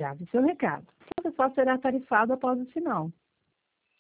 grave seu recado. Seu pessoal será tarifado após o sinal.